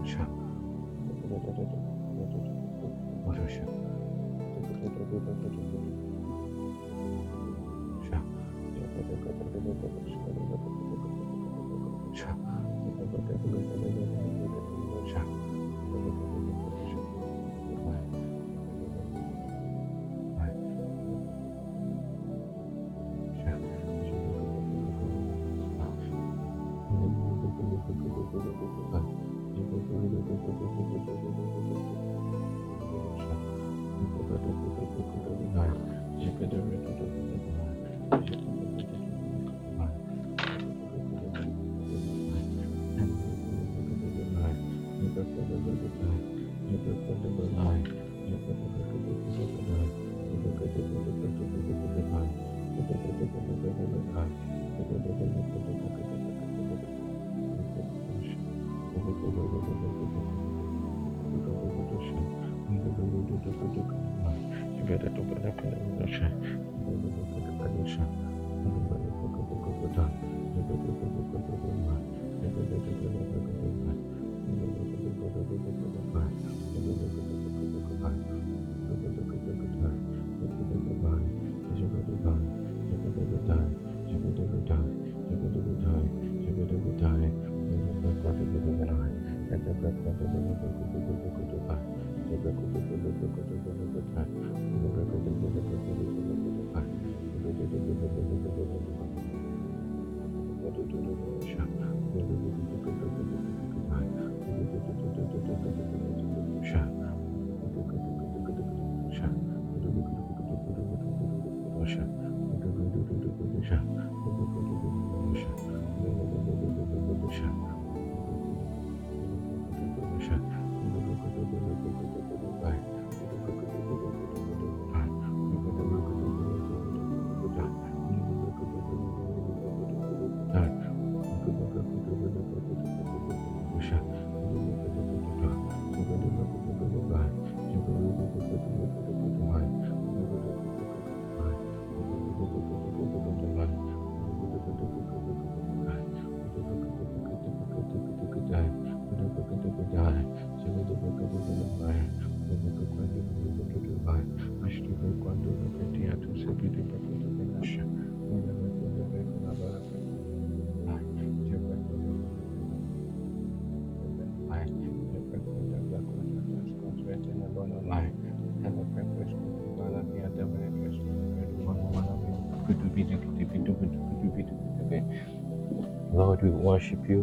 Lord, we worship you.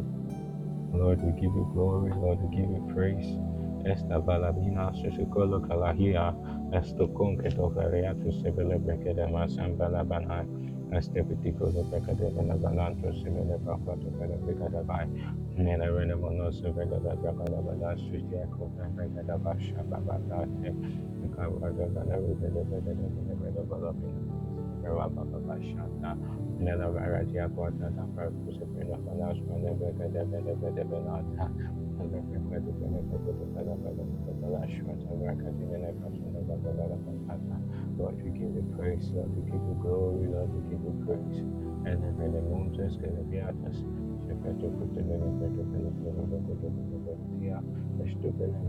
Lord, we give you glory. Lord, we give you praise. Esta baladina susikolo kalahia. Esto conqueto variato sebele brekede masambala banai. Este pitico de brekede benevalanto sebele bakwato bele brekede bai. Nene rene mono sebele brekede bala sujiako brekede basha babadate. Kawada bele brekede brekede bele bala bina. Rababa bashata. Nela Varatia Quata, Purpose of Pinapalas, Manabeka, Benata, and the Frequent Lord, we give you praise, Lord, we give you glory, Lord, we give you praise. And then the mountains, Galabiatas, Shepherd put the benefit of Venetia, the stupid and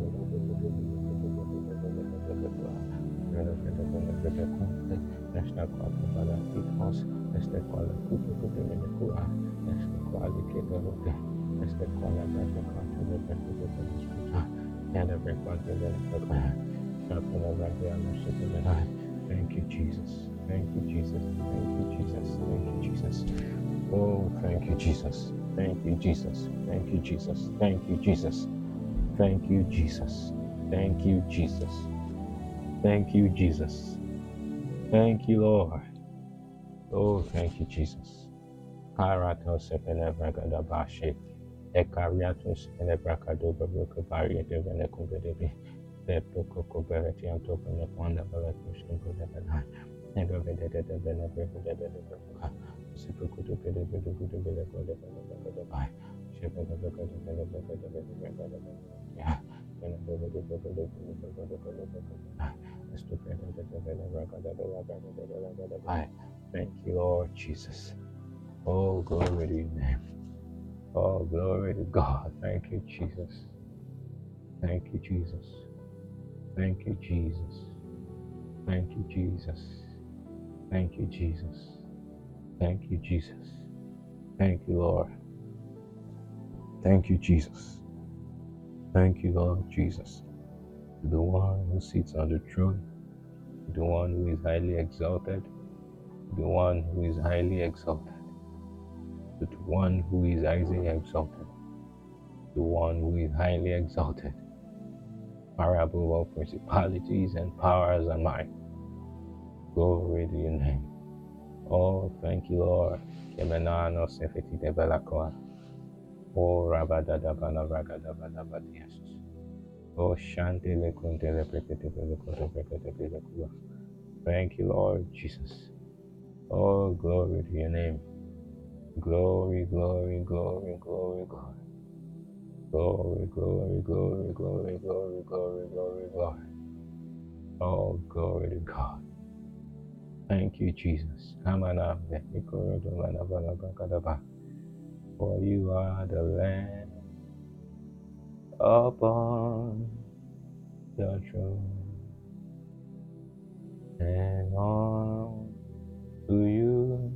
the Nesta quadra para ritmos, nesta quadra cupo de menecua, nesta quadra que deve, nesta quadra para quatro de escuta, and every quadra de la Shapala Radia Mashapala. Thank you, Jesus. Thank you, Jesus. Thank you, Jesus. Thank you, Jesus. Oh, thank you, Jesus. Thank you, Jesus. Thank you, Jesus. Thank you, Jesus. Thank you, Jesus. Thank you, Jesus. Thank you, Jesus. Thank you, Lord. Oh, thank you, Jesus. Paratos Epenebragada Bashi, Ekariatos Enebracado Babuka Baria de Venecubedebi, Leptoco Bereti and Token upon the Balatus Kumpana, and the Vedetta de Benebrega de Benebrega, Sipuku to Pedebede de Beleco de Benebrega, Shepherd of the Benebrega de Benebrega de Benebrega, and the Vedetta de Benebrega, Stupenda de Benebrega de Benebrega. Thank you, Lord Jesus. Oh, glory to your name. Oh, glory to God. Thank you, Jesus. Thank you, Jesus. Thank you, Jesus. Thank you, Jesus. Thank you, Jesus. Thank you, Jesus. Thank you, Lord. Thank you, Jesus. Thank you, Lord Jesus. The one who sits on the throne, the one who is highly exalted, the one who is highly exalted, the one who is highly exalted, the one who is highly exalted, far above all principalities and powers and might. Glory to your name. Oh, thank you, Lord. Kemenano sefeti de belakoa. Oh, rabadadabana ragadabadabadias. Oh, shantele kuntele prekete belekote prekete belekua. Thank you, Lord Jesus. Oh, glory to your name. Glory, glory, glory, glory, glory. Glory, glory, glory, glory, glory, glory, glory, glory. Oh, glory to God. Thank you, Jesus. For you are the Lamb upon the throne, and on to you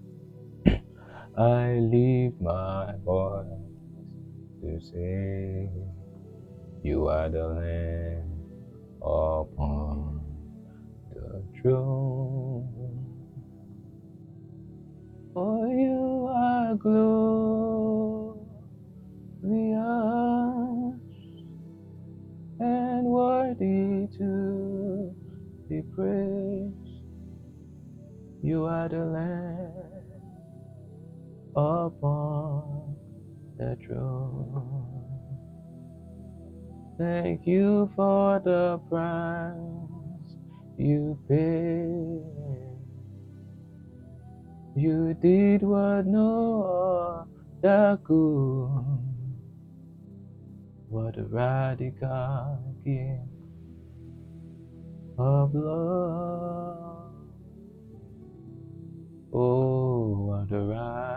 I lift my voice to say, you are the Lamb upon the throne. For you are glorious and worthy to be praised. You are the Lamb upon the throne. Thank you for the price you paid. You did what no other could. What a radical gift of love. Oh, what a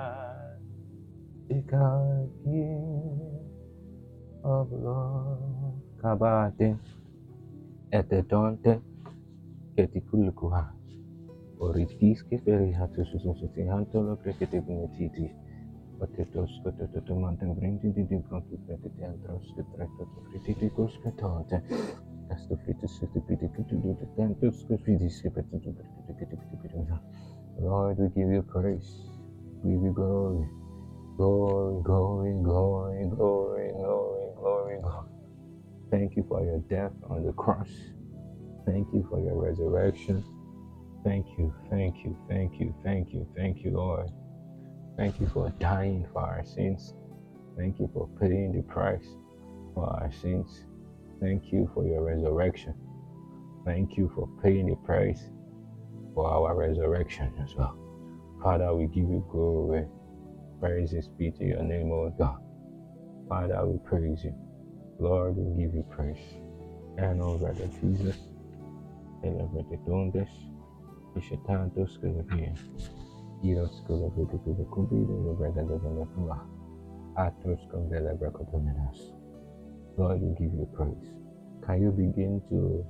radical gift of love. Kabate, etetonte, ketikulukuha. Oritis que perihatus susuti hantolo prekete binetiti. Potetos kototo mantan brinti di pronto prekete antros que trecto crititicos que tonte. Casto fritus que piti kutu de tantos que fidis que petutu prekete. Lord, we give you praise. We give you glory. Glory, glory, glory, glory, glory, glory, glory. Thank you for your death on the cross. Thank you for your resurrection. Thank you, thank you, thank you, thank you, thank you, Lord. Thank you for dying for our sins. Thank you for paying the price for our sins. Thank you for your resurrection. Thank you for paying the price for our resurrection as well. Father, we give you glory. Praises be to your name, O God. Father, we praise you. Lord, we give you praise. And over the Jesus, celebrate the Ishatantos Kalavia, Eros Kalavita Kubi, the Brega de Venetua, Atos Condela Bracotomenas. Lord, we give you praise. Can you begin to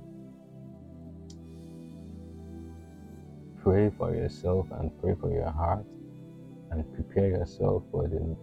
pray for yourself and pray for your heart and prepare yourself for the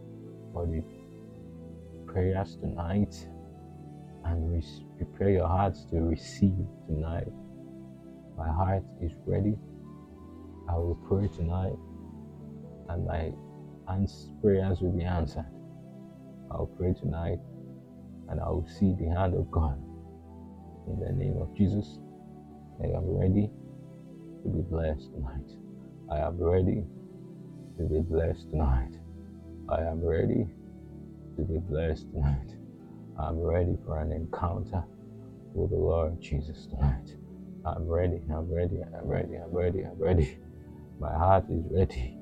prayers tonight and prepare your hearts to receive tonight. My heart is ready. I will pray tonight and my prayers will be answered. I'll pray tonight and I will see the hand of God. In the name of Jesus, I am ready to be blessed tonight. I am ready to be blessed tonight. I am ready to be blessed tonight. I'm ready for an encounter with the Lord Jesus tonight. I'm ready, I'm ready, I'm ready, I'm ready, I'm ready. My heart is ready.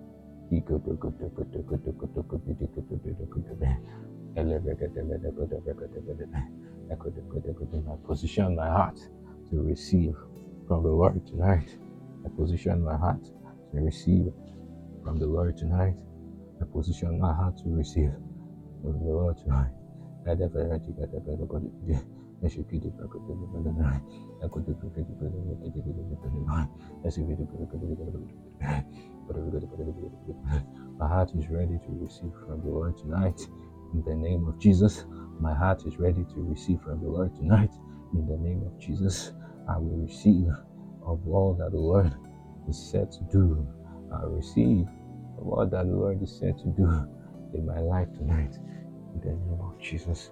I position my heart to receive from the Lord tonight. I position my heart to receive from the Lord tonight. I position my heart to receive from the Lord tonight. My heart is ready to receive from the Lord tonight. In the name of Jesus, my heart is ready to receive from the Lord tonight. In the name of Jesus, I will receive of all that the Lord is said to do. I will receive of all that the Lord is said to do in my life tonight. In the name of Jesus.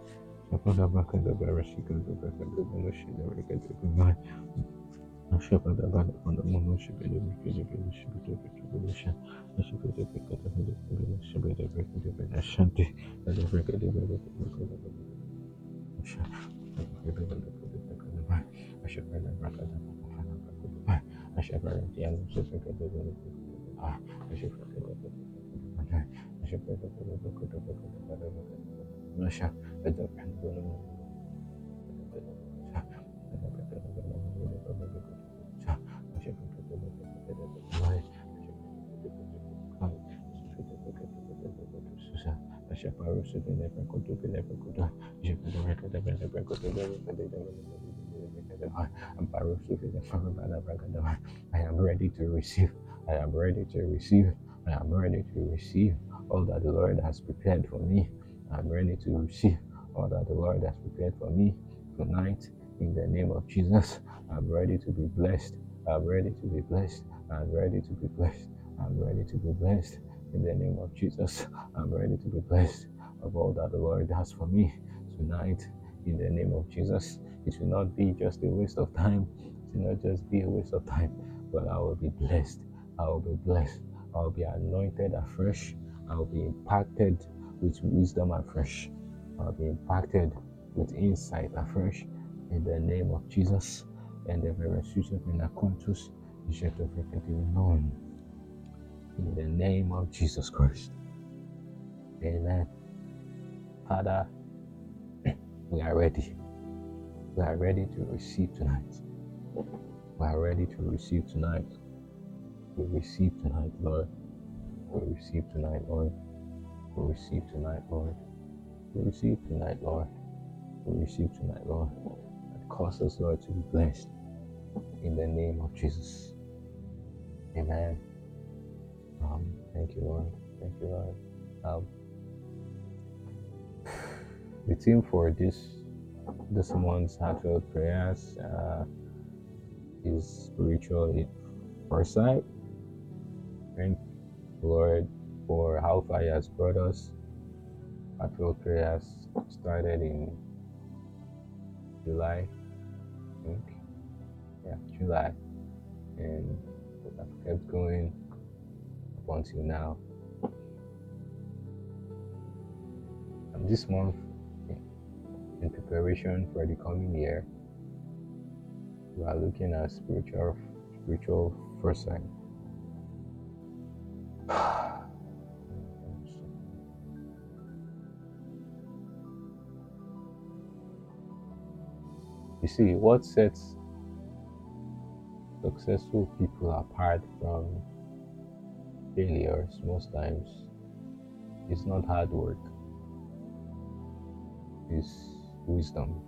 I am ready to receive. I am ready to receive. I am ready to receive all that the Lord has prepared for me. I am ready to receive all that the Lord has prepared for me tonight. In the name of Jesus, I'm ready to be blessed. I'm ready to be blessed. I'm ready to be blessed. I'm ready to be blessed. In the name of Jesus, I'm ready to be blessed of all that the Lord has for me tonight. In the name of Jesus, it will not be just a waste of time. It will not just be a waste of time, but I will be blessed. I will be blessed. I will be anointed afresh. I will be impacted with wisdom afresh. I will be impacted with insight afresh. In the name of Jesus, and the very future in the conscious is yet of known. In the name of Jesus Christ. Amen. Father, we are ready. We are ready to receive tonight. We are ready to receive tonight. We receive tonight, Lord. We receive tonight, Lord. We receive tonight, Lord. We receive tonight, Lord. We receive tonight, Lord. And cause us, Lord, to be blessed. In the name of Jesus. Amen. Thank you, Lord. Thank you, Lord. The theme for this month's heartfelt prayers is spiritual foresight. Thank the Lord for how far He has brought us. Heartfelt prayers started in July, I think. Yeah, July. And I've kept going up until now. And this month, in preparation for the coming year, we are looking at spiritual foresight. You see, what sets successful people apart from failures most times is not hard work, it's wisdom.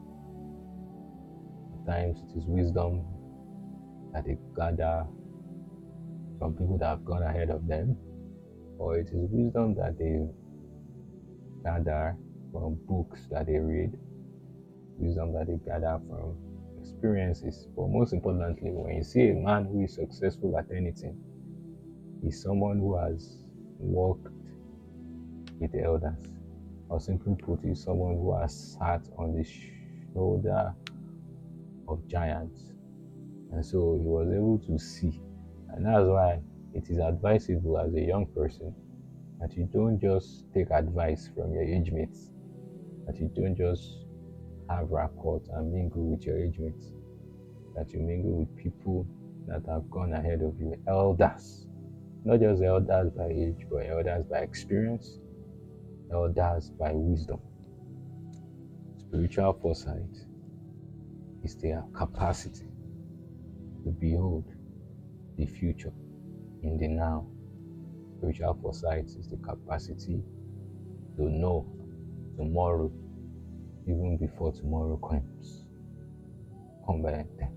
At times it is wisdom that they gather from people that have gone ahead of them, or it is wisdom that they gather from books that they read, wisdom that they gather from experiences. But most importantly, when you see a man who is successful at anything, he's someone who has walked with the elders, or simply put, he's someone who has sat on the shoulder of giants. And so he was able to see. And that's why it is advisable as a young person that you don't just take advice from your age mates, that you don't just have rapport and mingle with your age mates, that you mingle with people that have gone ahead of you, elders. Not just elders by age, but elders by experience, elders by wisdom. Spiritual foresight is their capacity to behold the future in the now. Spiritual foresight is the capacity to know tomorrow even before tomorrow comes. conveniente.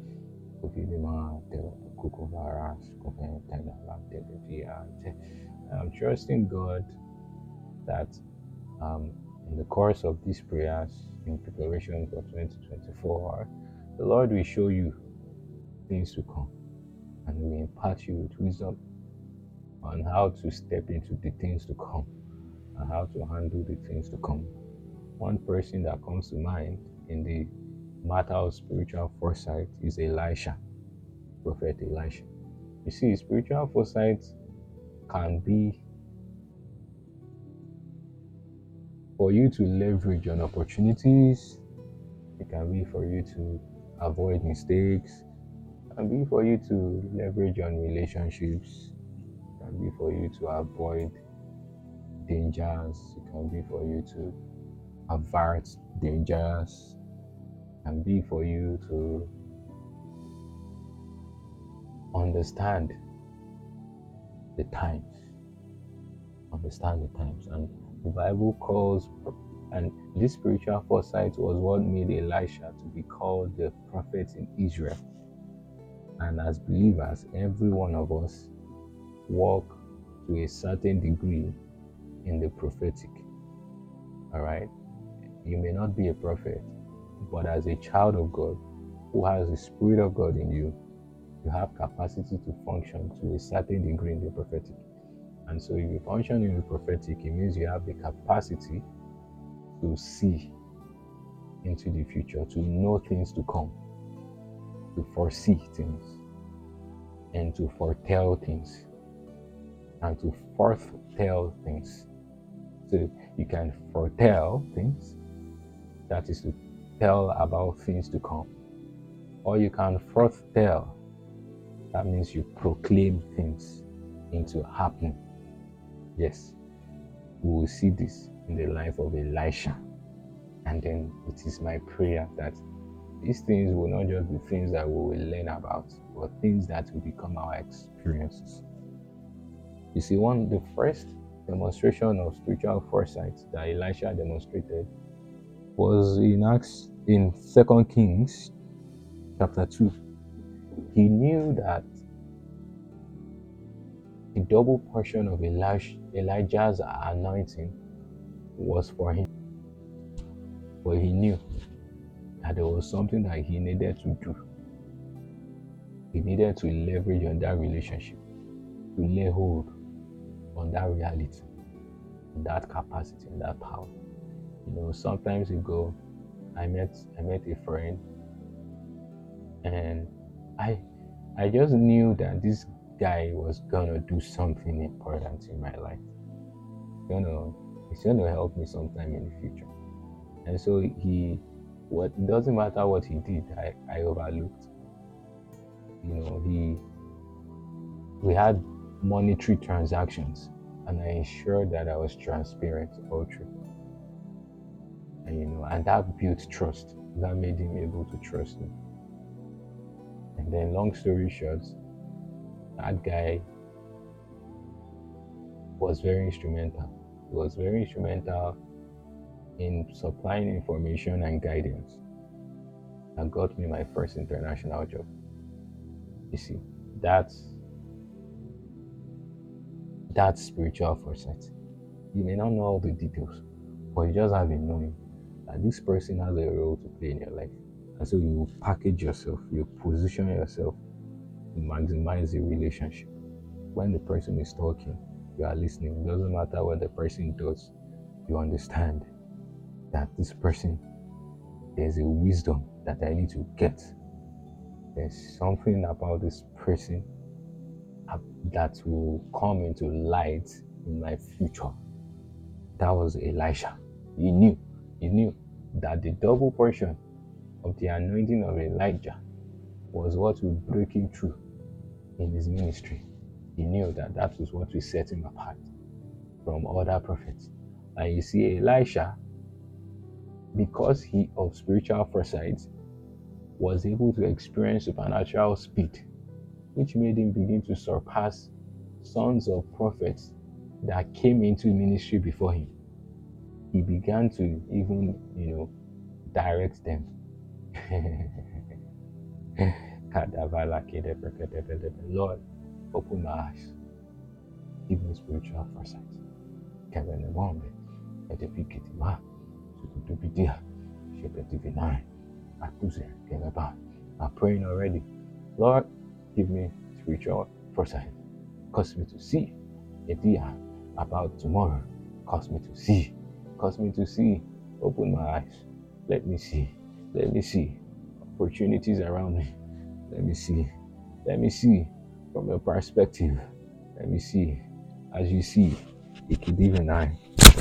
I'm trusting God that in the course of these prayers in preparation for 2024, the Lord will show you things to come and will impart you with wisdom on how to step into the things to come and how to handle the things to come. One person that comes to mind in the matter of spiritual foresight is Elisha, Prophet Elisha. You see, spiritual foresight can be for you to leverage on opportunities. It can be for you to avoid mistakes. It can be for you to leverage on relationships. It can be for you to avoid dangers. It can be for you to avert dangers. It can be for you to understand the times. Understand the times. And the Bible calls, and this spiritual foresight was what made Elisha to be called the prophet in Israel. And as believers, every one of us walk to a certain degree in the prophetic. All right? You may not be a prophet, but as a child of God who has the Spirit of God in you, you have capacity to function to a certain degree in the prophetic. And so if you function in the prophetic, it means you have the capacity to see into the future, to know things to come, to foresee things, and to foretell things, and to foretell things. So you can foretell things, that is to tell about things to come, or you can foretell, that means you proclaim things into happening. Yes, we will see this in the life of Elisha. And then it is my prayer that these things will not just be things that we will learn about, but things that will become our experiences. You see, the first demonstration of spiritual foresight that Elisha demonstrated was in 2 Kings chapter 2. He knew that the double portion of Elijah's anointing was for him. But he knew that there was something that he needed to do. He needed to leverage on that relationship, to lay hold on that reality, on that capacity, on that power. Some time ago, I met a friend, and I just knew that this guy was gonna do something important in my life. He's gonna help me sometime in the future. And so it doesn't matter what he did, I overlooked. We had monetary transactions, and I ensured that I was transparent all through. And that built trust. That made him able to trust me. And then, long story short, that guy was very instrumental. He was very instrumental in supplying information and guidance that got me my first international job. You see, that's spiritual foresight. You may not know all the details, but you just have a knowing that this person has a role to play in your life. And so you package yourself, you position yourself to maximize the relationship. When the person is talking, you are listening. It doesn't matter what the person does, you understand that this person, there's a wisdom that I need to get. There's something about this person that will come into light in my future. That was Elisha. He knew that the double portion of the anointing of Elijah was what would break him through in his ministry. He knew that was what would set him apart from other prophets. And you see, Elisha, because he of spiritual foresight, was able to experience supernatural speed, which made him begin to surpass sons of prophets that came into ministry before him. He began to even, direct them. Lord, open my eyes. Give me spiritual foresight. Kevin and Mommy, at the Pikitima, to be dear, Shepherd Divine, Akuze, Keleba. I'm praying already. Lord, give me spiritual foresight. Cause me to see a dear about tomorrow. Cause me to see. Cause me to see. Open my eyes. Let me see. Let me see opportunities around me. Let me see. Let me see from your perspective. Let me see as you see. Ikidiv and I.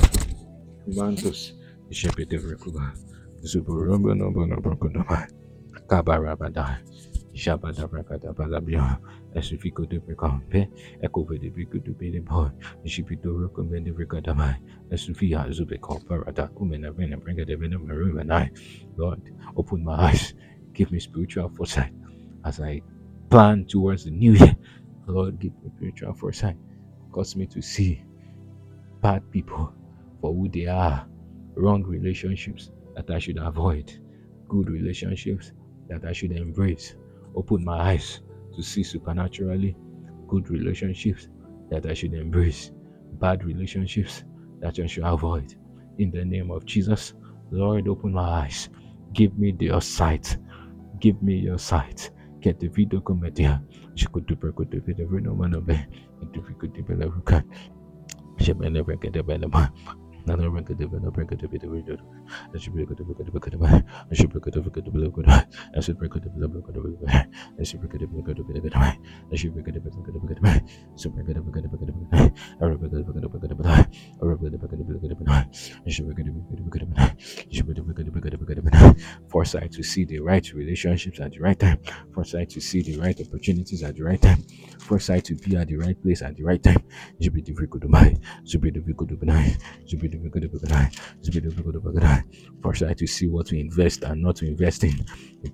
Mantos. Shepherd of Rekuba. Zuburumba no Brokundama. Kabarabada. Shabada Brakada Balabia. Esifiko de Bricampe. Echo de Brico de Bede Shipito recommend the Ricadamai. Esufia Zubeco Parada. Umena Vena Bringa de Vena Maru and I. Lord, open my eyes. Give me spiritual foresight as I plan towards the new year. Lord, give me spiritual foresight. Cause me to see bad people for who they are, wrong relationships that I should avoid, good relationships that I should embrace. Open my eyes to see supernaturally good relationships that I should embrace, bad relationships that I should avoid. In the name of Jesus, Lord, open my eyes. Give me your sight. Give me your sight. Get the video comedia. She could do the video no man of it. And if you could develop, she may never get a better. Another record develop record to be the radio. I should be good to look at the book of the man. I should be good to look at the book of the man. I should be good to look at the book of the man. I should be good to look at the book of the man. I should be good to look at the book of the man. So be good to look at the book of the man. I should be good to look at the book of the man. I should be good to look at the book of the man. I should be good to look at the book of the man. I should be good to look at the book of the man. Foresight to see the right relationships at the right time. Foresight to see the right opportunities at the right time. Foresight to be at the right place at the right time. I should be difficult to buy. Should be difficult to buy. Foresight to see what to invest and not to invest in.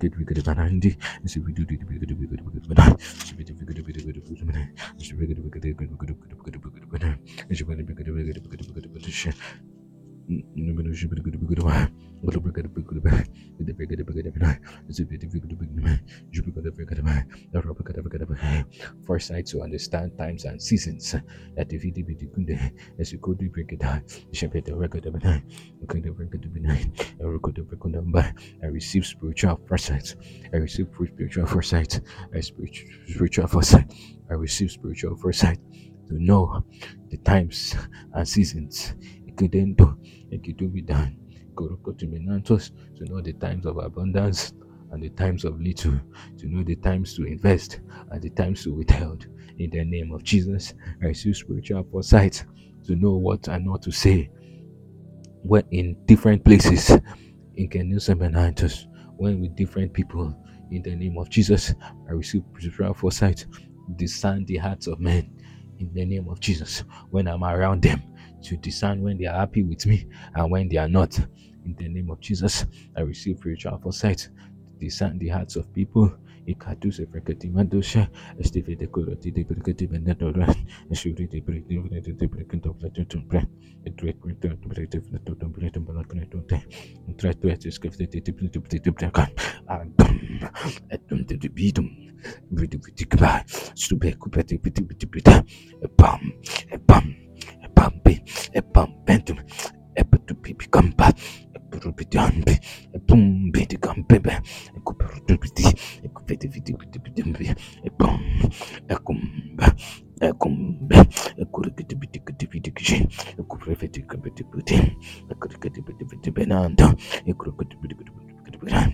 Foresight to understand times and seasons. That if you did as you could break it down, you should be the record of a night. Okay, the record of a night. I record of a number. I receive spiritual foresight. I receive spiritual foresight. Spiritual foresight. I receive spiritual foresight to know the times and seasons. It couldn't do. It could do be done. To Menantos to know the times of abundance and the times of little, to know the times to invest and the times to withhold. In the name of Jesus, I receive spiritual foresight to know what and not to say when in different places in Kenusa Menantos, when with different people. In the name of Jesus, I receive spiritual foresight to discern the hearts of men. In the name of Jesus, when I'm around them, to discern when they are happy with me and when they are not. In the name of Jesus, I receive spiritual foresight to discern the hearts of people. Ikaduse frekati mandosha, estive de koloti de brekati benedora, esuri de brekati de brekati of the tumpre, a great return to brekati of the tumpre to balakane, and try to escape the discipline to the brekan, and at them to the beatum, with the vitikba, stupid cupeti pitipita, a bum, a bum, a bumpy, a bump, bentum, a putupi campa. Rupitambi, a boom, bit campebe, a cooperati, a competitivity, a bomb, a cumba, a cumbe, a curriculum, a cooperati competitivity, a curriculum benanda, a crocodile,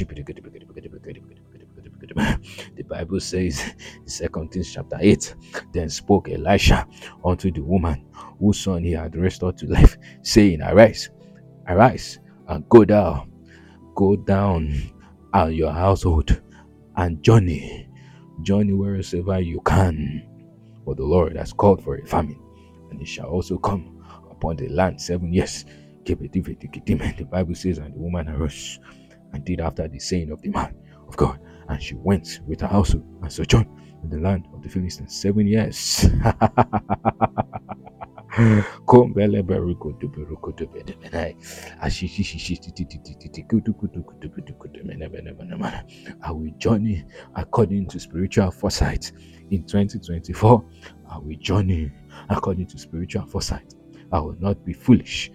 the Bible says, 2 Kings chapter 8, then spoke Elisha unto the woman whose son he had restored to life, saying, Arise and go down and your household and journey wheresoever you can. For the Lord has called for a famine, and it shall also come upon the land 7 years. The Bible says, and the woman arose and did after the saying of the man of God, and she went with her household and sojourned in the land of the Philistines 7 years. Kombele beruko to beruko to bedemenai. Ashishi shishi titi titi titi kutu kutu kutu kutu kutu mene mene mene mene. I will journey according to spiritual foresight in 2024. I will journey according to spiritual foresight. I will not be foolish.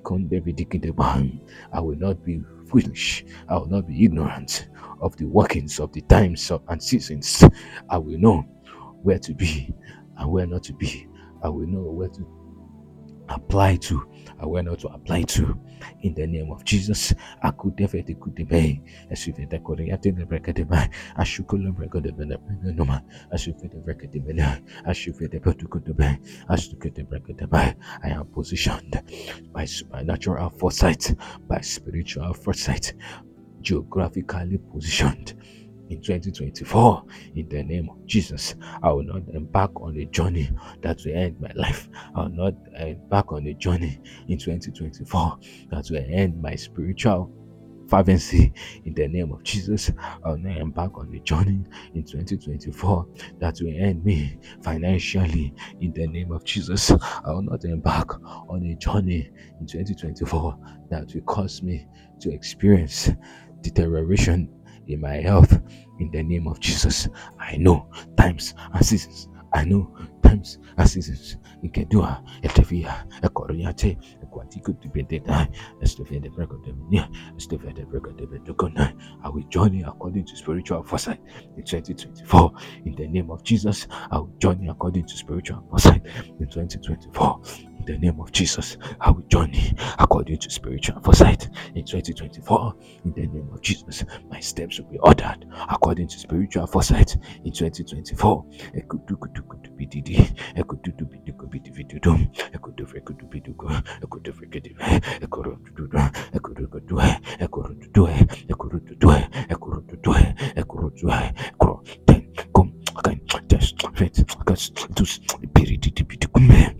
I will not be foolish. I will not be ignorant of the workings of the times and seasons. I will know where to be and where not to be. I will know where to apply to and where not to apply to. In the name of Jesus, I could definitely could debate. As if the Korean record debate, I should call them record debate. I should fit the record debate. I should fit the protocol debate. I should get the record debate. I am positioned by supernatural foresight, by spiritual foresight, geographically positioned in 2024. In the name of Jesus, I will not embark on a journey that will end my life. I will not embark on a journey in 2024 that will end my spiritual fervency. In the name of Jesus, I will not embark on a journey in 2024 that will end me financially. In the name of Jesus, I will not embark on a journey in 2024 that will cause me to experience deterioration in my health. In the name of Jesus, I know times and seasons. I know times and seasons. Ikedua, Etevia, Ekoriate, Equatico to Bedena, Estefia the break of the Minia, Estefia the break of the Bedukona. I will journey according to spiritual foresight in 2024. In the name of Jesus, I will journey according to spiritual foresight in 2024. In the name of Jesus, I will journey according to spiritual foresight in 2024. In the name of Jesus, my steps will be ordered according to spiritual foresight in 2024. Ekudukudukudubidibi, ekududubidukubidibidudum, ekudufrekudubidugu, ekudufrekedime, ekorodududum, ekurududue, ekurududue, ekurududue, ekurududue, ekurududue, ekuro- ten, kum, akan, tes, fet, akas, tus, ipirididibidukume,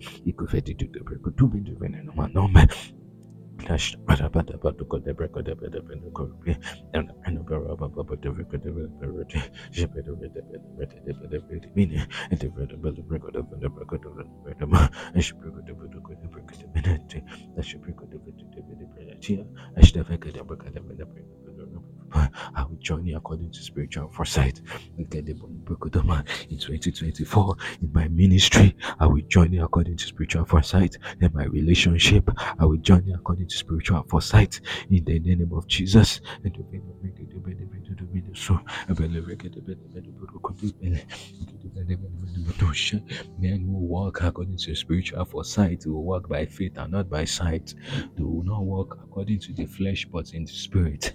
ikufetidudubrekudubidubinenoma, Dash, but about the break of the bed of the corby, and the barrel of the record of the ship at the red of the meaning, and the red of the record of the record of the redama, and she broke the break of the minute, that she broke the bread, I should have the break of the I will join you according to spiritual foresight. In 2024, in my ministry, I will join you according to spiritual foresight. In my relationship, I will join you according to spiritual foresight. In the name of Jesus. Men who walk according to spiritual foresight will walk by faith and not by sight. They will not walk according to the flesh but in the spirit.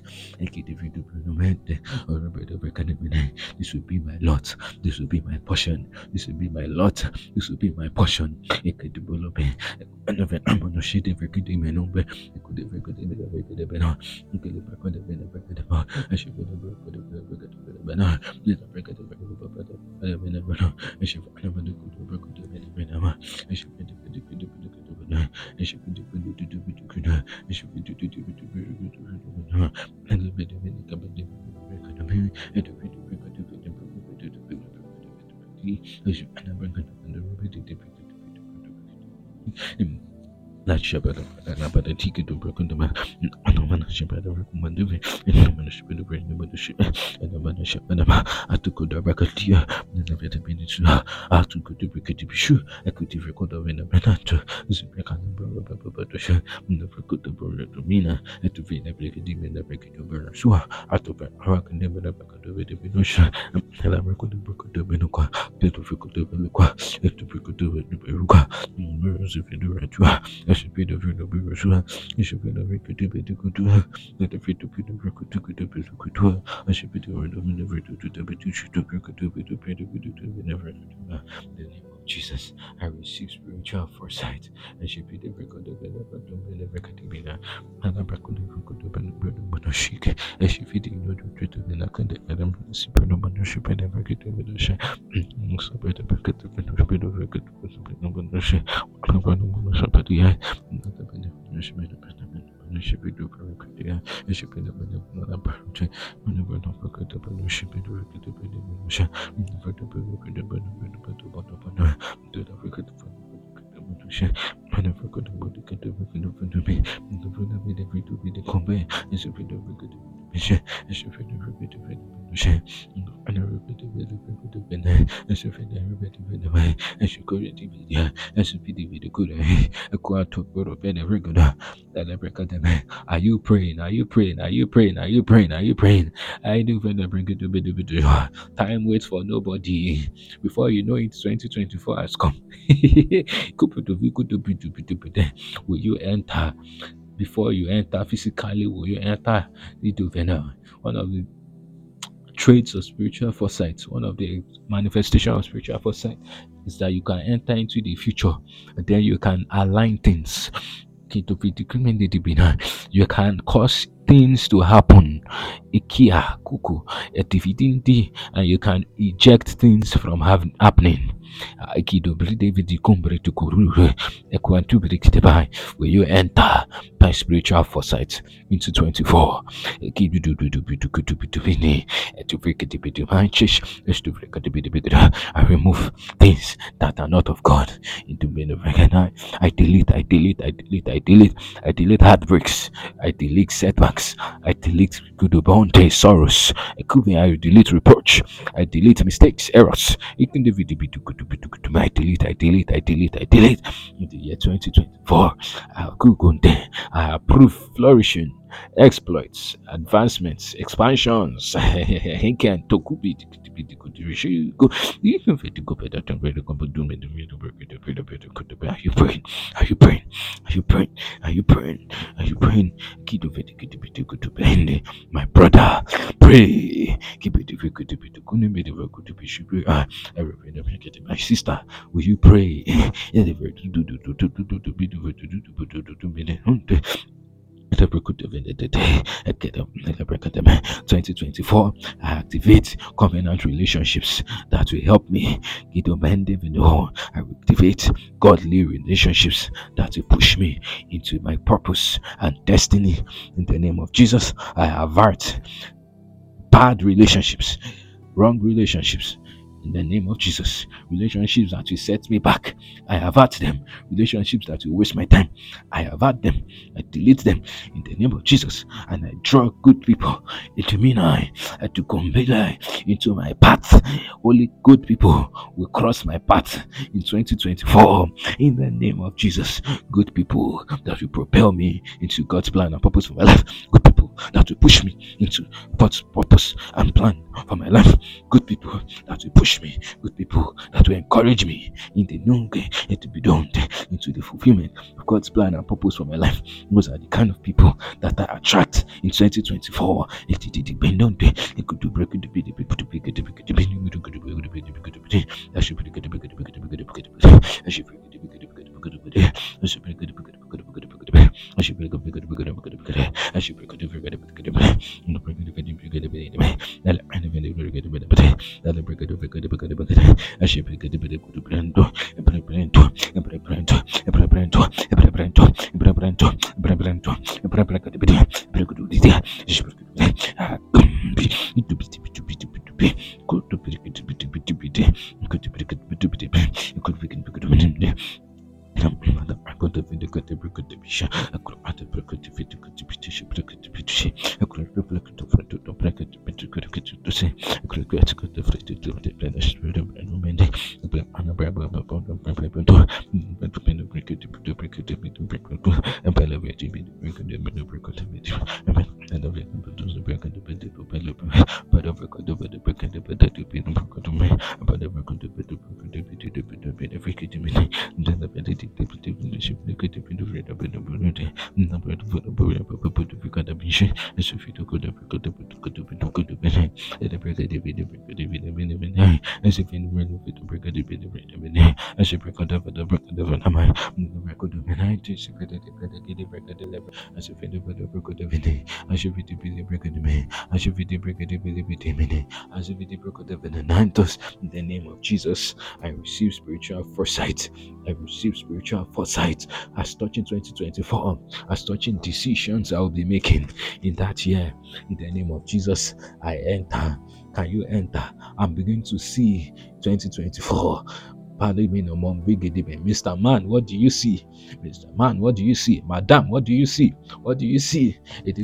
This will be my lot. This will be my portion. This will be my lot. This will be my portion. That shepherd about the ticket to broken the man, and the man shepherd of recommending, and the man shepherd of bringing the ship, and the man shepherd of I took the bracketeer, and the veteran I took the bricket to be sure, I could have recorded in the Benato, the break on the brother about the ship, and the record the brother to Mina, and to be the bricket in the bricket of Berasua, I took a rock and never the back of the Venusia, and I record the book of the Benuka, Peter Fico de Beluca, and to brick of the Beruca, mirrors if you do right. I should be the friend of Birasua. I should be the record to be the good to her. Let the fit to be the record to get the bit of good to her. I should be the friend of never to the bit to shoot the record to be the bit of good to be never to her. In the name of Jesus, I receive spiritual foresight. I should be the record of the record to be there. And I'm back on the record of the bread of Monoshik. I should be the note of the Nakan and I'm super no Monoship and never get over the share. So better back at the bit of record to be no Monoship. I'm going to somebody. Not the benefit should be do correctly. It should be the benefit whenever not forget the benefit be directed to be the motion. Never to be looking the benefit to bottom do the record Are you praying? Are you praying? Are you praying? Are you praying? Are you praying? I do bring it to be. Time waits for nobody. Before you know it, 2024 has come. Will you enter? Before you enter physically, will you enter into Venom? One of the traits of spiritual foresight, one of the manifestation of spiritual foresight is that you can enter into the future and then you can align things. You can cause things to happen. Ikia kuku etifidindi, and you can eject things from happening. Will you enter by spiritual foresight into 24? I remove things that are not of God into being recognized. I delete heartbreaks. I delete setbacks. I delete good bounty sorrows. I delete reproach. I delete mistakes, errors. I delete. In the year 2024, I approve flourishing, exploits, advancements, expansions. Are you praying? Are you praying? Are you praying? Are you praying? Are you praying? My brother, pray. My sister, will you pray? 2024, I activate covenant relationships that will help me. I activate godly relationships that will push me into my purpose and destiny. In the name of Jesus, I avert bad relationships, wrong relationships. In the name of Jesus, relationships that will set me back, I avert them. Relationships that will waste my time, I avert them. I delete them in the name of Jesus, and I draw good people into me now, to come into my path. Only good people will cross my path in 2024. In the name of Jesus, good people that will propel me into God's plan and purpose for my life. Good people that will push me into God's purpose and plan for my life. Good people that will push me. Good people that will encourage me in the known and to be done into the fulfillment of God's plan and purpose for my life. Those are the kind of people that I attract in 2024. In the name of Jesus, I receive spiritual foresight. I receive spiritual foresight as touching 2024, as touching decisions I will be making in that year. In the name of Jesus, I enter. Can you enter and begin to see 2024 Mr. Man, what do you see? Mr. Man, what do you see? Madam, what do you see? What do you see?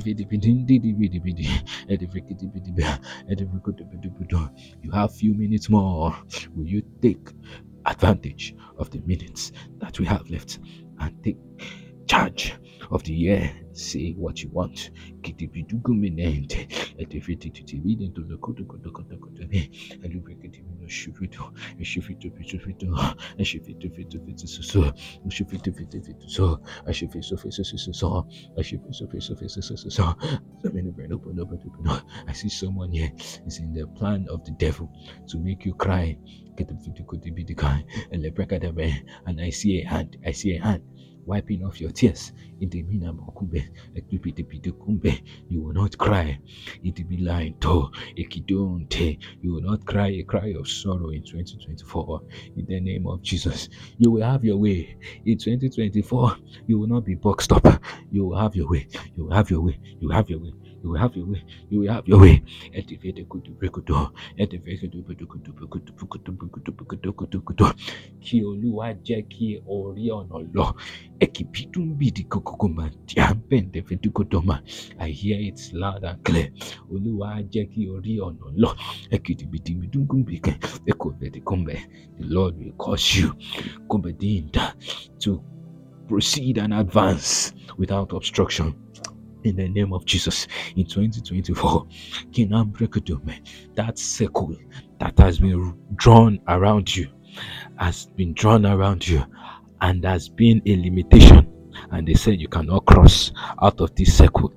You have few minutes more. Will you take advantage of the minutes that we have left and take charge of the year? Say what you want. I see someone here is in the plan of the devil to make you cry. And I see a hand. Wiping off your tears. You will not cry. It be lying to. You will not cry a cry of sorrow in 2024. In the name of Jesus, you will have your way. In 2024, you will not be boxed up. You will have your way. You will have your way. You will have your way. You will have your way. You will have your way. Kí Olúwa jẹ́ kí orí ọ̀nà lọ. I hear it loud and clear. Olúwa jẹ́ kí orí ọ̀nà lọ. The Lord will cause you to proceed and advance without obstruction. In the name of Jesus, in 2024, that circle that has been drawn around you and has been a limitation, and they said you cannot cross out of this circle.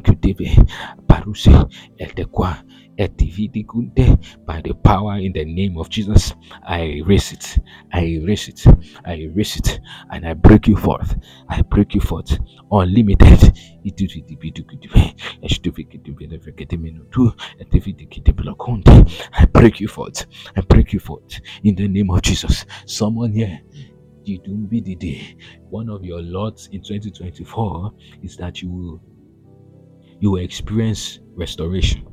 By the power in the name of Jesus, I erase it, and I break you forth. Unlimited. I break you forth in the name of Jesus. Someone here, one of your lots in 2024 is that you will experience restoration.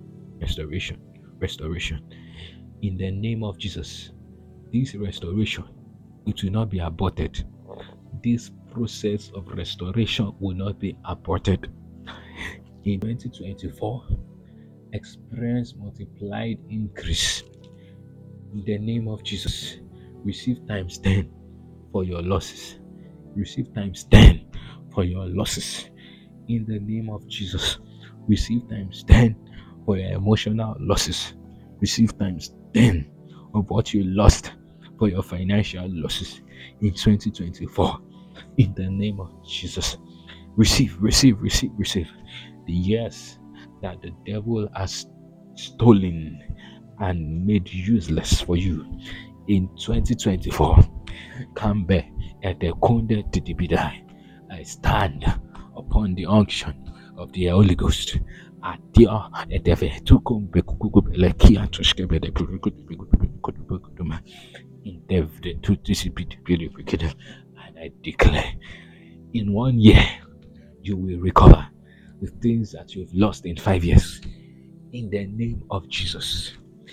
In the name of Jesus, this restoration, it will not be aborted. This process of restoration will not be aborted. In 2024, experience multiplied increase. In the name of Jesus, receive times 10 for your losses. Receive times 10 for your losses. In the name of Jesus, receive times 10 for your emotional losses. Receive times 10 of what you lost for your financial losses in 2024. In the name of Jesus, receive. The years that the devil has stolen and made useless for you in 2024, come back at the Kunde Tidibidai. I stand upon the unction of the Holy Ghost. And I declare, in 1 year, you will recover the things that you've lost in 5 years. In the name of Jesus.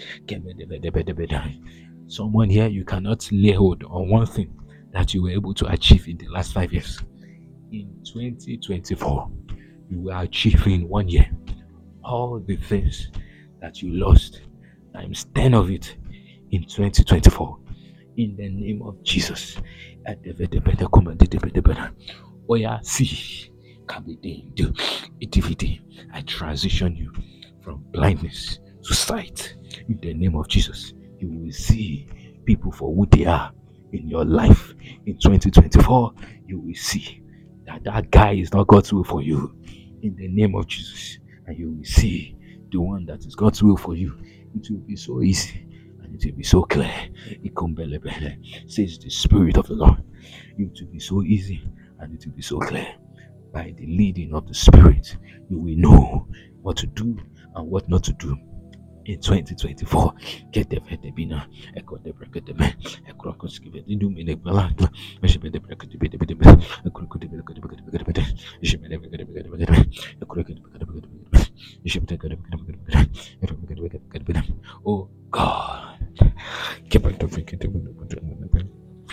Someone here, you cannot lay hold on one thing that you were able to achieve in the last 5 years. In 2024, you will achieve in 1 year all the things that you lost, times 10 of it in 2024. In the name of Jesus. I transition you from blindness to sight. In the name of Jesus, you will see people for who they are in your life. In 2024, you will see that guy is not God's will for you. In the name of Jesus, and you will see the one that is God's will for you. It will be so easy and it will be so clear. Says the Spirit of the Lord. It will be so easy and it will be so clear. By the leading of the Spirit, you will know what to do and what not to do in 2024. Get the Vedebina, Echo the Bracket, the man, a crocus give it, do me the Balado, I should be the bracket to be the bit, a crooked bit, you should be the bit, a crooked bit, you should take a bit, oh God, keep it to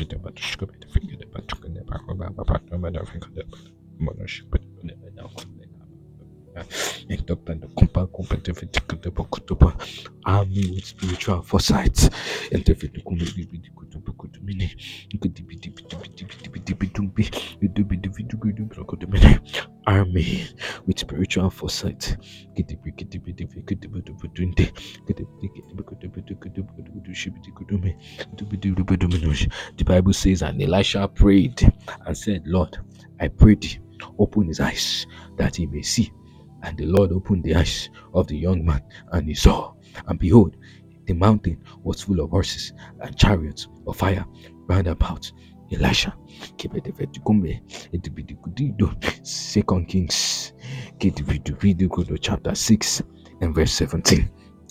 Arm me with spiritual foresight. Arm me with spiritual foresight. The Bible says, and Elisha prayed and said, Lord, I pray thee, open his eyes that he may see. And the Lord opened the eyes of the young man, and he saw. And behold, the mountain was full of horses and chariots of fire round about Elisha. Second Kings chapter 6 and verse 17.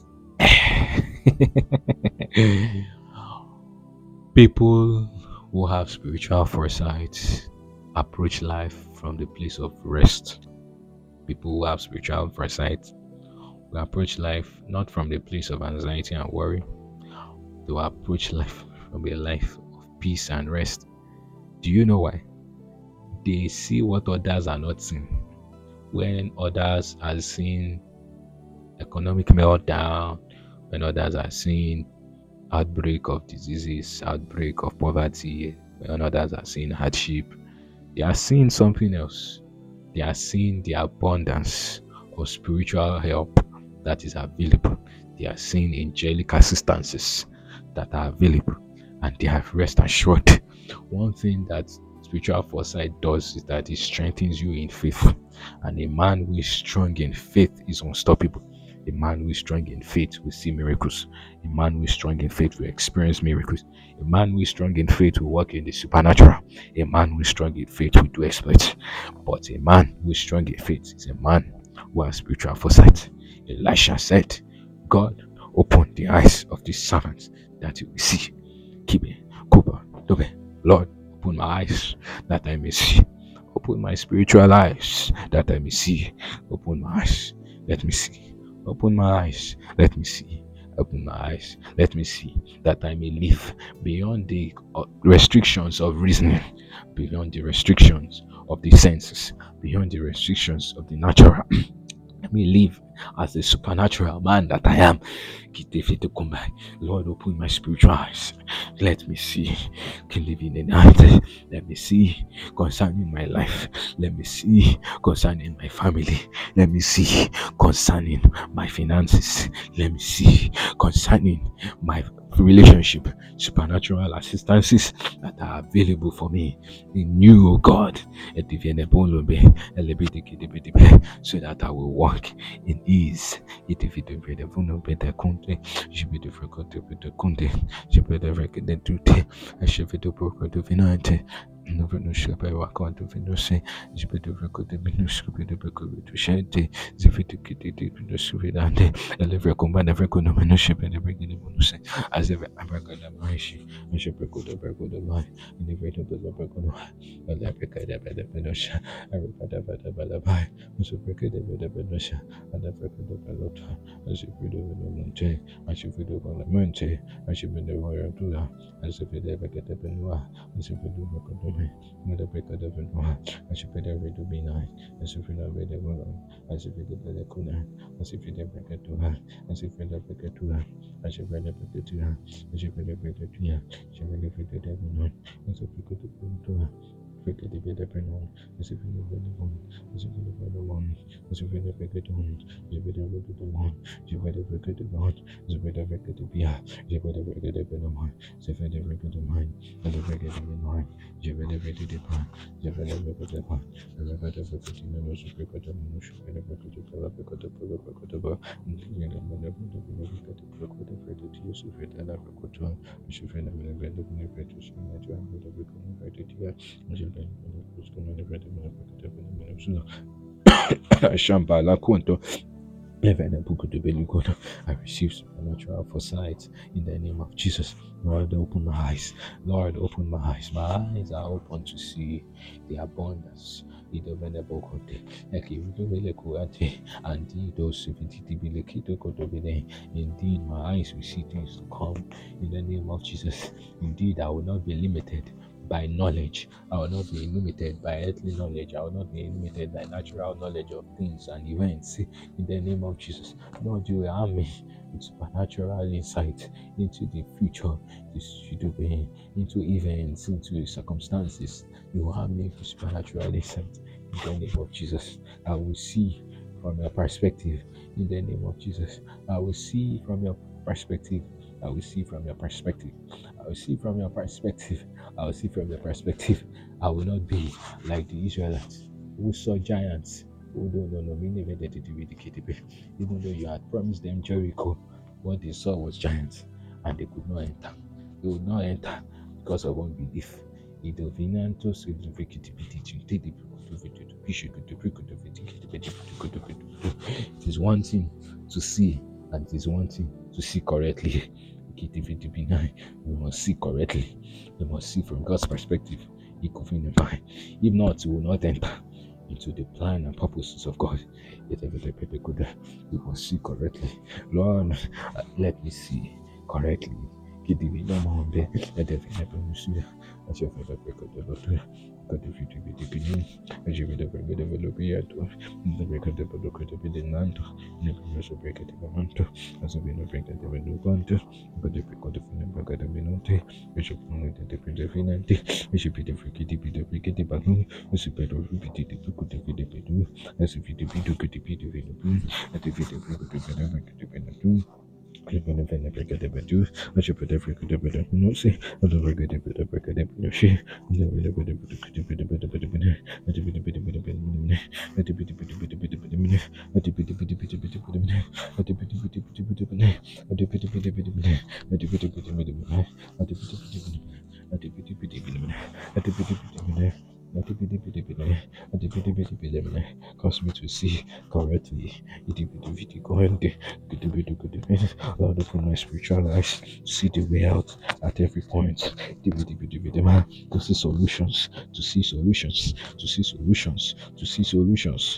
People who have spiritual foresight approach life from the place of rest. People who have spiritual foresight will approach life not from the place of anxiety and worry. They will approach life from a life of peace and rest. Do you know why? They see what others are not seeing. When others are seeing economic meltdown, when others are seeing outbreak of diseases, outbreak of poverty, when others are seeing hardship, they are seeing something else. They are seeing the abundance of spiritual help that is available. They are seeing angelic assistances that are available, and they have rest assured. One thing that spiritual foresight does is that it strengthens you in faith, and a man who is strong in faith is unstoppable. A man who is strong in faith will see miracles. A man who is strong in faith will experience miracles. A man who is strong in faith will walk in the supernatural. A man who is strong in faith will do exploits. But a man who is strong in faith is a man who has spiritual foresight. Elisha said, God, open the eyes of these servants that you will see. Kibe, Kuba, Dobe, Lord, open my eyes that I may see. Open my spiritual eyes that I may see. Open my eyes, let me see. Open my eyes, let me see. Open my eyes, let me see, that I may live beyond the restrictions of reasoning, beyond the restrictions of the senses, beyond the restrictions of the natural. Let me live as the supernatural man that I am. Lord, open my spiritual eyes. Let me see. Let me see concerning my life. Let me see concerning my family. Let me see concerning my finances. Let me see concerning my relationship. Supernatural assistances that are available for me in you, O God. So that I will walk in ease. Shambhala Kunto. I receive supernatural foresight in the name of Jesus. Lord, open my eyes. Lord, open my eyes. My eyes are open to see the abundance, idobelebokote, ekibidobelekuate, andidosifitibelekitokotobele. Indeed, my eyes will see things to come in the name of Jesus. Indeed, I will not be limited by knowledge. I will not be limited by earthly knowledge. I will not be limited by natural knowledge of things and events. In the name of Jesus, Lord, you arm me with supernatural insight into the future, into events, into circumstances. You arm me with supernatural insight. In the name of Jesus, I will see from your perspective. In the name of Jesus, I will see from your perspective. I will see from your perspective. I will see from your perspective. I will see from your perspective. I will not be like the Israelites who saw giants. Who don't know, even though you had promised them Jericho, what they saw was giants and they could not enter. They would not enter because of unbelief. It is one thing to see, and it is one thing to see correctly. We must see correctly. We must see from God's perspective. If not, we will not enter into the plan and purposes of God. We must see correctly. Lord, let me see correctly. Cause me to see correctly. Lord, open my spiritual eyes to see the way out at every point. To see solutions, to see solutions, to see solutions, to see solutions.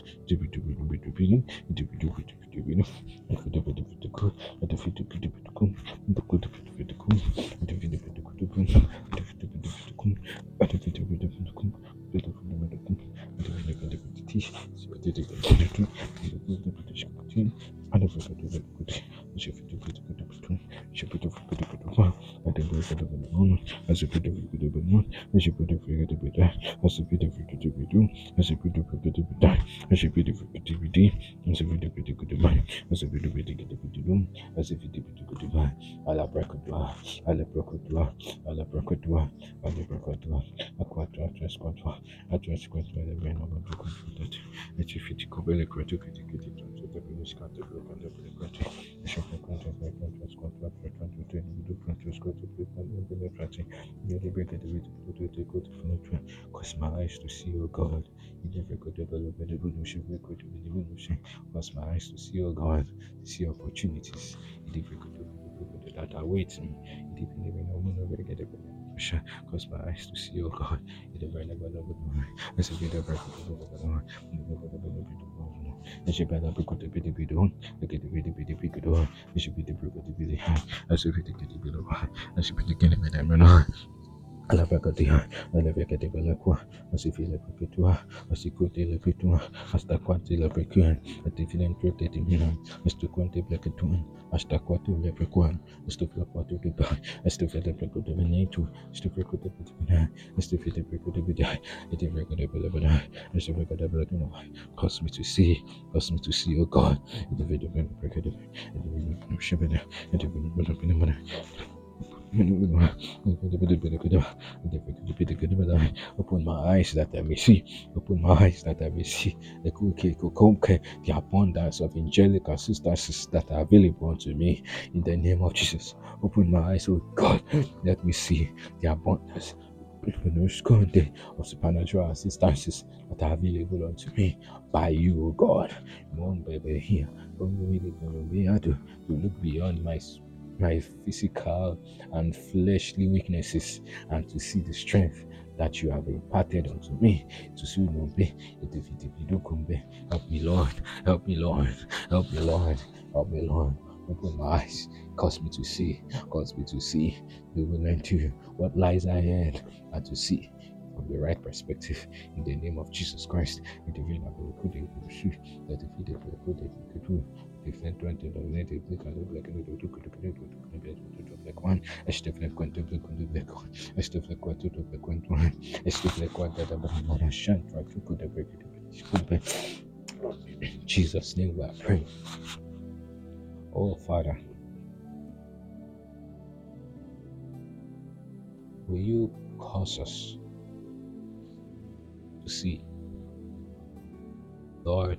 Cause my eyes to see, oh God. Cause my eyes to see, oh God, to see opportunities that await me. Cause my eyes to see, oh God. Alabakatia, Alabakatia, Asifila Pitua, Asicute Lapitua, Astaquati Lapicuan, a different created in him, as to Quanti Blacatuan, Astaquatu Leprequan, as to Flaquatu to buy, as to Feta Preco de Venetu, as to Preco de Pitina, as to Feta Preco de Bidai, it is regular Belabada, as to Record of Belacano, cause me to see, oh God, in the video of Preco, and the Shabana, and the open my eyes that I may see. Open my eyes that I may see the abundance of angelic assistances that are available unto me in the name of Jesus. Open my eyes, oh God. Let me see the abundance of supernatural assistances that are available unto me by you, oh God. One baby here, to look beyond my my physical and fleshly weaknesses, and to see the strength that you have imparted unto me to see no be help me, Lord, help me, Lord, help me, Lord, help me, Lord. Open my eyes, cause me to see the will and do what lies ahead, and to see from the right perspective in the name of Jesus Christ. In the name of the good, that if you did good, different black one, a step like one to black one, a step like one to black one, a step like one that I shan't try to put a break it. In Jesus' name we are praying. Oh Father, will you cause us to see? Lord,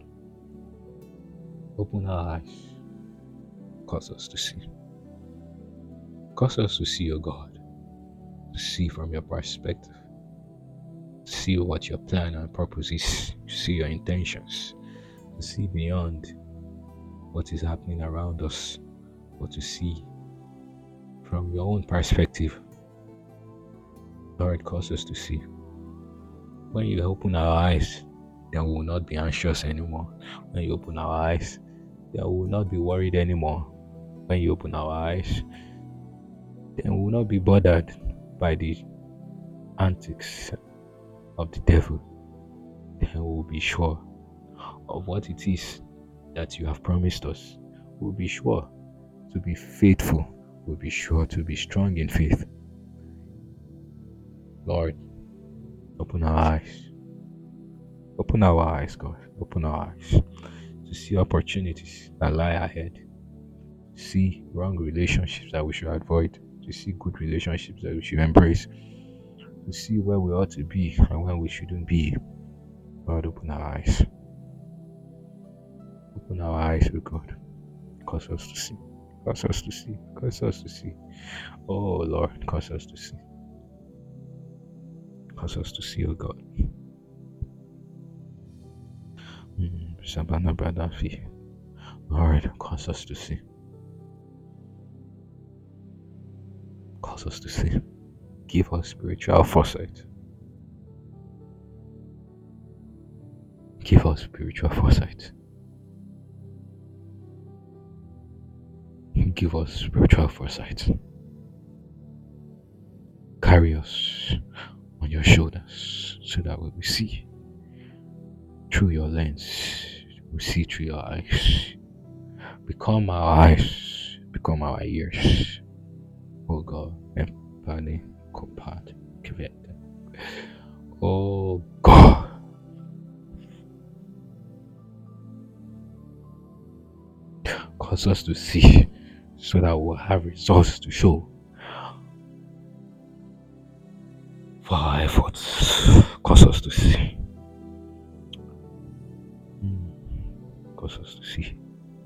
open our eyes, cause us to see. Cause us to see, O God, to see from your perspective, to see what your plan and purpose is, to see your intentions, to see beyond what is happening around us, but to see from your own perspective. Lord, cause us to see. When you open our eyes, then we will not be anxious anymore. When you open our eyes, then we will not be worried anymore. When you open our eyes, then we will not be bothered by the antics of the devil. Then we will be sure of what it is that you have promised us. We'll be sure to be faithful. We'll be sure to be strong in faith. Lord, open our eyes. Open our eyes, God. Open our eyes to see opportunities that lie ahead. To see wrong relationships that we should avoid. To see good relationships that we should embrace. To see where we ought to be and where we shouldn't be. Lord, open our eyes. Open our eyes, oh God. Cause us to see. Cause us to see. Cause us to see. Oh Lord, cause us to see. Cause us to see, oh God. Lord, cause us to see. Cause us to see. Give us spiritual foresight. Give us spiritual foresight. Give us spiritual foresight. Carry us on your shoulders so that we will see through your lens. We see through your eyes. Become our eyes. Become our ears. Oh God. Empane Kopat Kvet. Oh God. Cause us to see so that we'll have results to show for our efforts. Cause us to see. Cause us to see.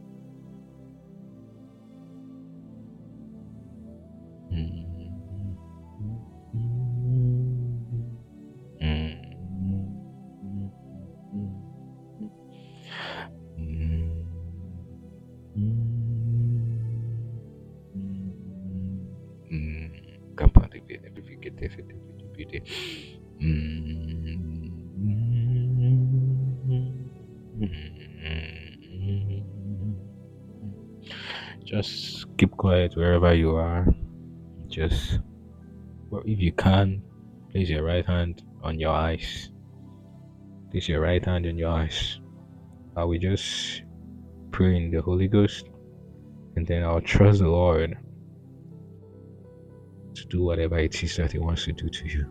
Just keep quiet wherever you are. Just, well, if you can, place your right hand on your eyes. Place your right hand on your eyes. I will just pray in the Holy Ghost, and then I'll trust the Lord to do whatever it is that He wants to do to you.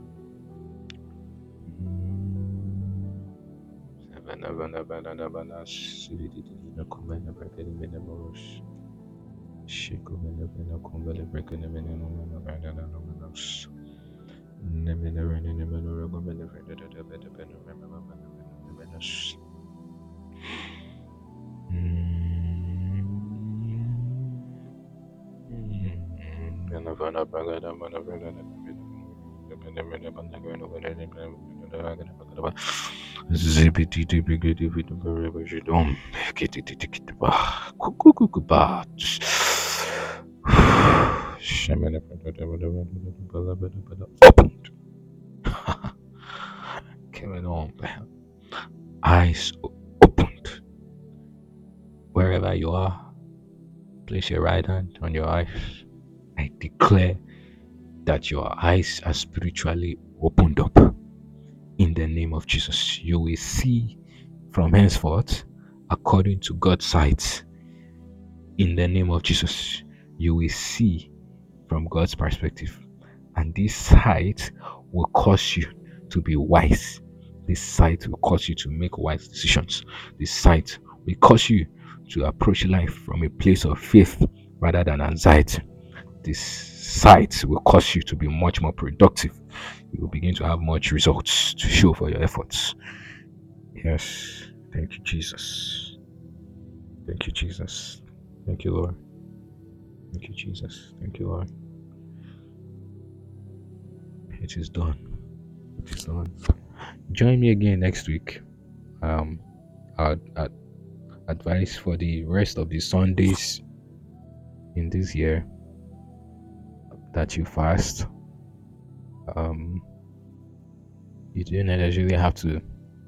Opened. Coming on. Eyes opened. Wherever you are, place your right hand on your eyes. I declare that your eyes are spiritually opened up in the name of Jesus. You will see from henceforth according to God's sight in the name of Jesus. You will see from God's perspective, and this sight will cause you to be wise. This sight will cause you to make wise decisions. This sight will cause you to approach life from a place of faith rather than anxiety. This sight will cause you to be much more productive. You will begin to have much results to show for your efforts. Yes. Thank you, Jesus. Thank you, Jesus. Thank you, Lord. Thank you, Jesus. Thank you, Lord. It is done. It is done. Join me again next week. Our advice for the rest of the Sundays in this year that you fast. You don't necessarily have to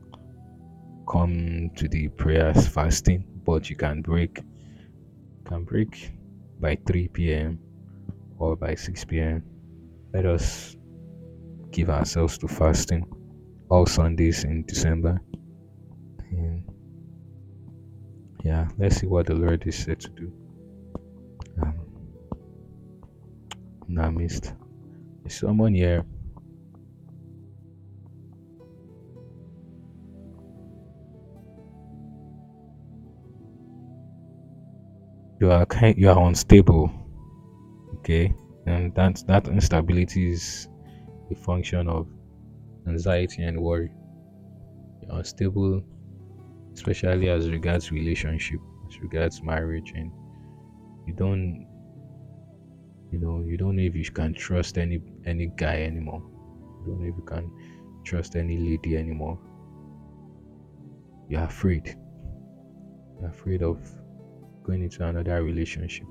come to the prayers fasting, but you can break by 3 p.m. or by 6 p.m. Let us give ourselves to fasting all Sundays in December. And yeah, let's see what the Lord is said to do. Um, in our midst. Is someone here? You are unstable, okay, and that instability is a function of anxiety and worry. You're unstable, especially as regards relationship, as regards marriage, and you don't you don't know if you can trust any guy anymore. You don't know if you can trust any lady anymore. You're afraid. You're afraid of going into another relationship.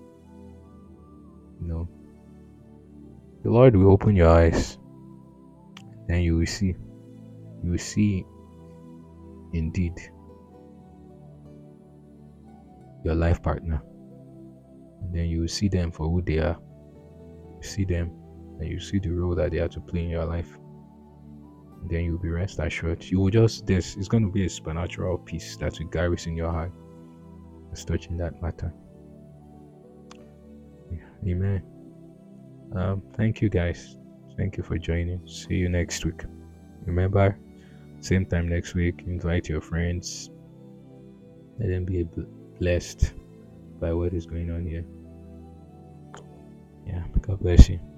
You know, the Lord will open your eyes, then you will see. You will see indeed your life partner. And then you will see them for who they are. You see them and you see the role that they are to play in your life. And then you'll be rest assured. You will just this it's going to be a supernatural peace that will garrison your heart. It's touching that matter. Yeah. Amen. Thank you guys. Thank you for joining. See you next week. Remember, same time next week, invite your friends. Let them be blessed by what is going on here. Yeah, God bless you.